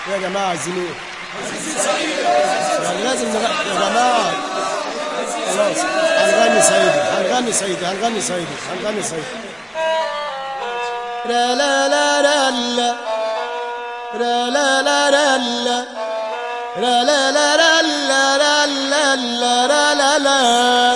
يا جماعة عايزين ايه؟ يعني لازم يا جماعة خلاص هنغني سيدي هنغني سيدي هنغني سيدي هنغني سيدي را لا لا را لا را لا لا را لا را لا لا را لا را لا لا را لا لا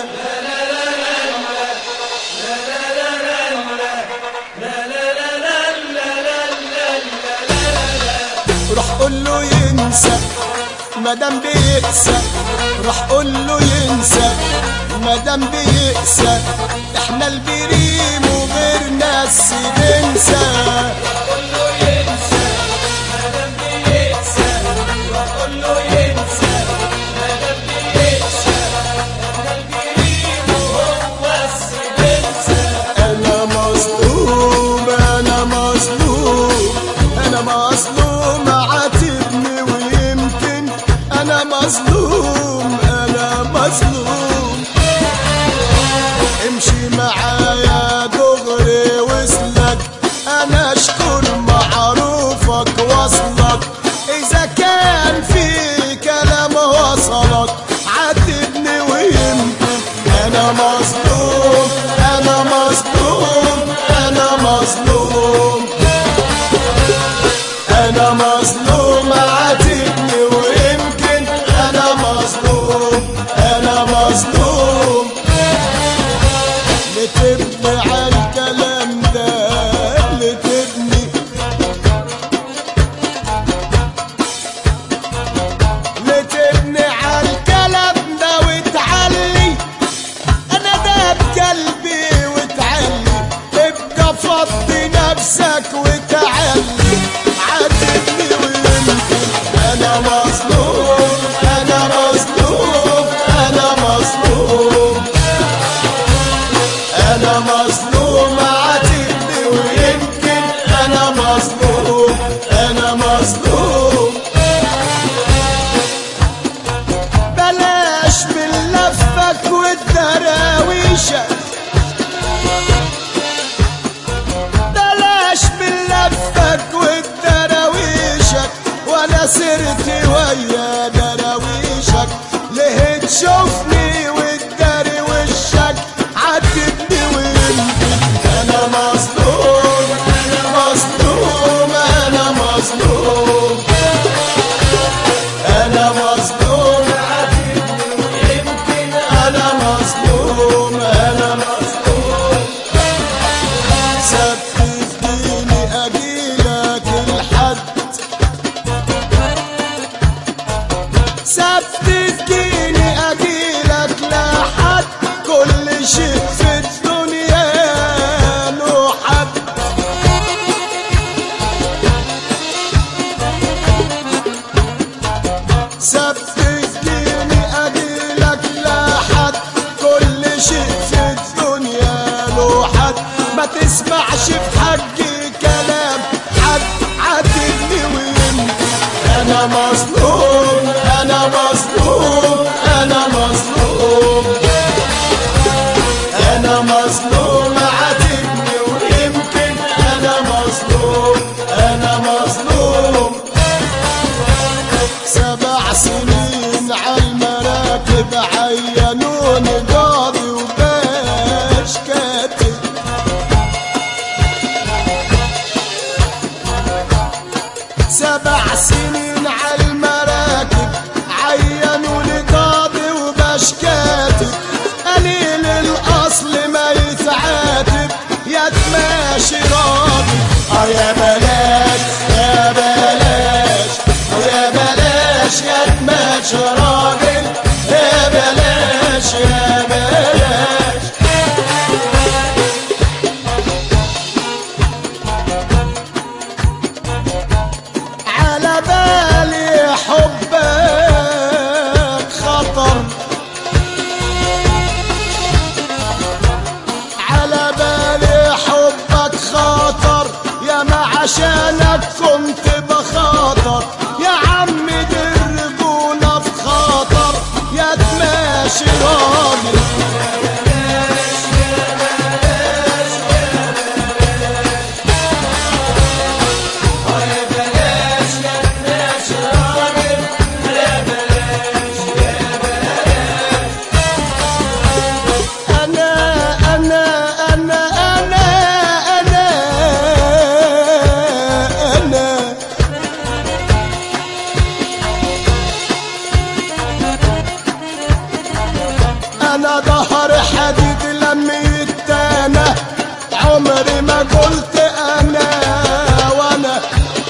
روح قول له ينسى مادام بيقسى روح قول له ينسى مادام بيقسى احنا البريم وغير ناس بنسى روح قول له ينسى مادام بيقسى روح قول له ينسى مادام بيقسى احنا البريم وهو بس بنسى انا مظلوم انا مظلوم انا مظلوم عاتبني ويمكن انا مظلوم انا مظلوم امشي معايا دغري وصلك انا اشكر معروفك وصلك اذا كان في كلام وصلك عاتبني ويمكن انا مظلوم انا مظلوم انا مظلوم انا مظلوم عاتبني ويمكن انا مظلوم انا مظلوم لتبني على الكلام ده لتبني على الكلام ده وتعلي انا ده بقلبي وتعلي ابقى فضي نفسك وتعلي عاتبني ويمكن انا مظلوم انا مظلوم انا مظلوم انا مظلوم عاتبني ويمكن انا مظلوم انا مظلوم بلاش من لفك والدراويشك بلاش من لفك والدراويشك وانا سرت ويا دراويشك ليه تشوفني وتداري وشك عاتبني ويمكن انا مظلوم انا مظلوم انا مظلوم انا مظلوم عاتبني ويمكن انا مظلوم انا مظلوم ثبت ديني اجيلك الحد ثبت ديني اجيلك لحد كل شيء في الدنيا له حد ثبت ديني اجيلك لحد كل شيء في الدنيا له حد ما تسمعش في حقي كلام حد عاتبني ويمكن انا مظلوم انا مظلوم انا مظلوم انا مظلوم عاتبني ويمكن انا مظلوم انا مظلوم 7 سنين عالمراكب عينوني قاضي وباش كاتب 7 سنين عالمراكب عينوني قاضي وباش كاتب قليل الاصل ما يتعاتب يا تماشي راضي يا بلاش يا بلاش يا بلاش يا تماشي راجل يا بلاش يا بلاش على بالي حبك خطر على بالي حبك خطر يا ما عشانك كنت بخاطر يا عمي دي الرجولة في خاطر يا تماشي راجل يا ظهر حديد لمي التانة، عمري ما قلت انا وانا،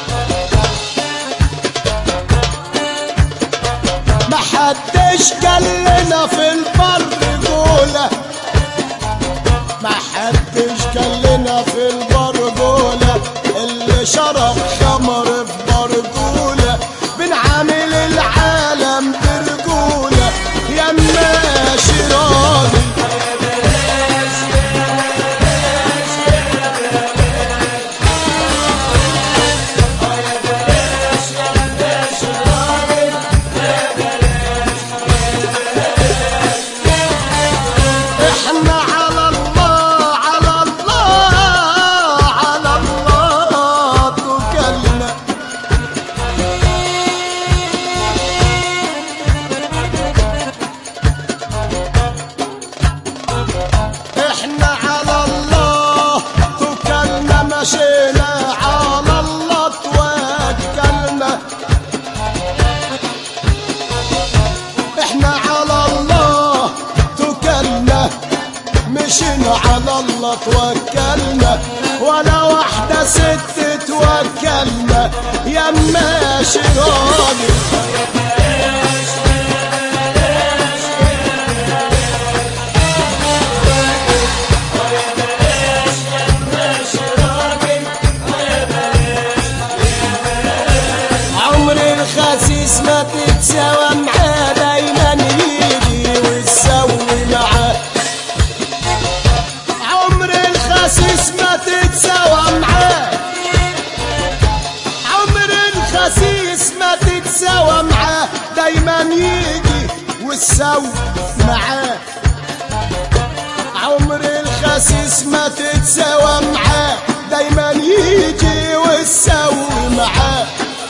ما حدش قال لنا في البر قولة، ما حدش قال لنا في البر قولة، اللي شرب خمر في برجولة بنعامل العالم برجولة يا ماشي راضي. احنا على الله على الله على الله توكلنا، احنا على الله توكلنا، مشينا على الله توكلنا، احنا على الله توكلنا، مشينا على الله توكلنا، ولا واحدة ست توكلنا يا ماشي راضي. عمري الخسيس ما تتساوى معاه، دايما يجي ويسوي معاه، عمري الخسيس ما تتساوى معاه، عمري الخسيس ما تتساوى معاه، دايما يجي ويسوي معاه، عمري الخسيس ما تتساوى معاه، دايما يجي ويسوي معاه،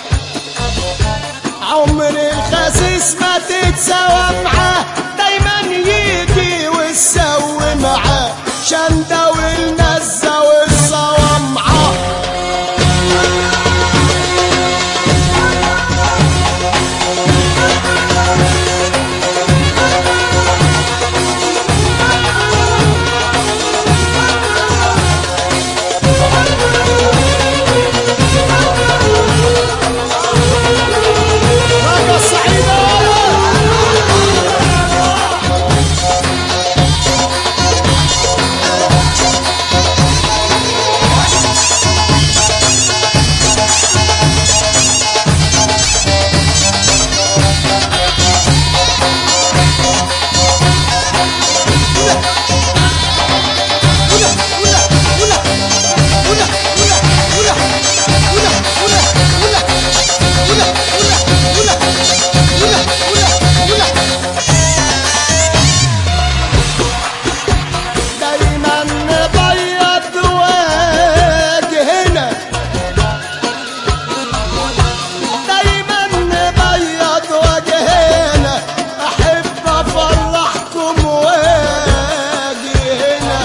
عمري الخسيس ما تتساوى معاه، دايما يجي ويسوي معاه، شندة والنزة والصوامعة. راجع سعيدة دايما نبيض وجهنا، دايما نبيض وجهنا، احب افرحكم وجهنا،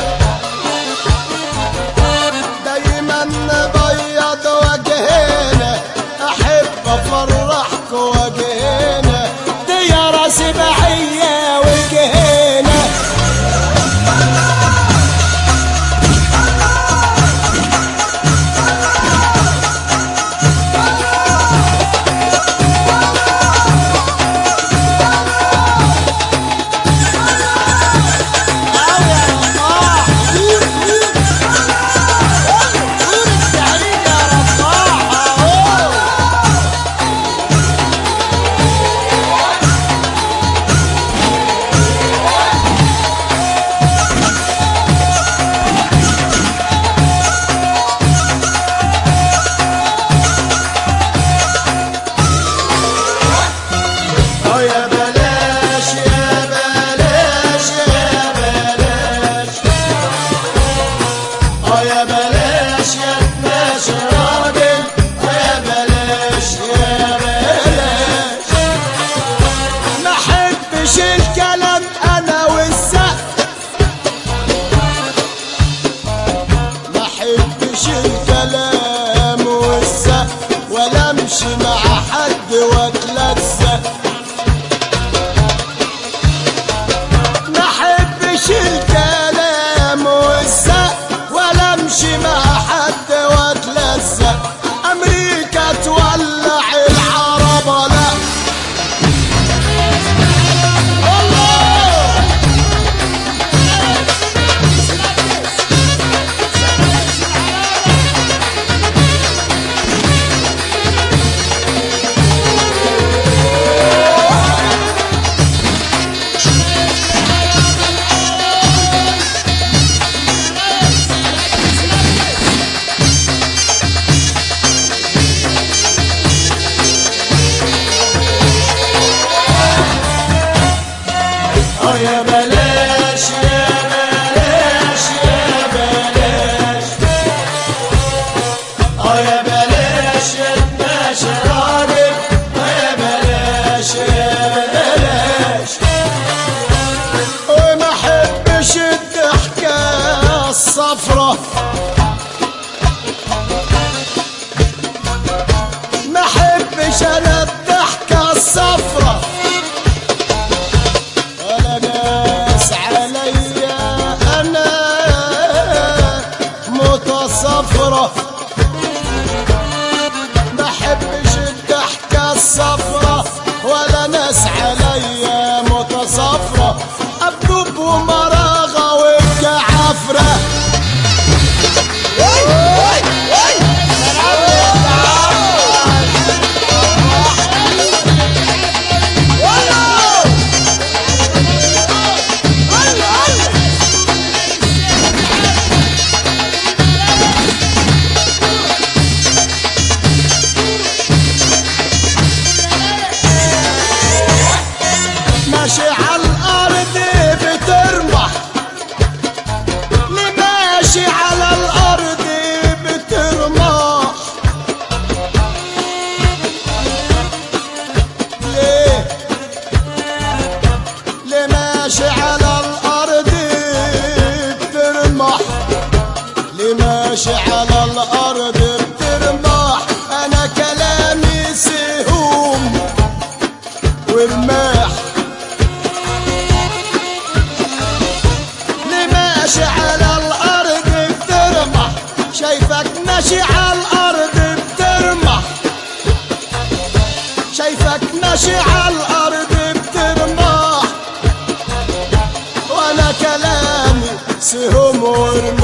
دايما نبيض وجهنا، احب افرحكم وجهنا، دي يا راسي بعية وجهنا. واتلذذ، ما بلاش الكلام والزق ولا امشي مع حد واتلزق. امريكا تولع العربة لا يا بلاش يا بلاش يا بلاش يا بلاش يتماشى راجل. يا بلاش يا بلاش وما احبش الضحكة الصفرة. ما احبش انا الضحكة الصفرة صفرة. ما احبش الضحكة الصفرة ولا ناس عليا متصفرة. ابدب ومراغة والكعفرة. ماشي على الارض بترمح. ليه ماشي على الارض بترمح؟ ليه ماشي على الارض بترمح؟ ليه ماشي على الارض بترمح؟ انا كلامي سهوم ورماح. ماشي على الارض بترمح. شايفك ماشي على الارض بترمح. شايفك ماشي على الارض بترمح وانا كلامي سهم ورماح.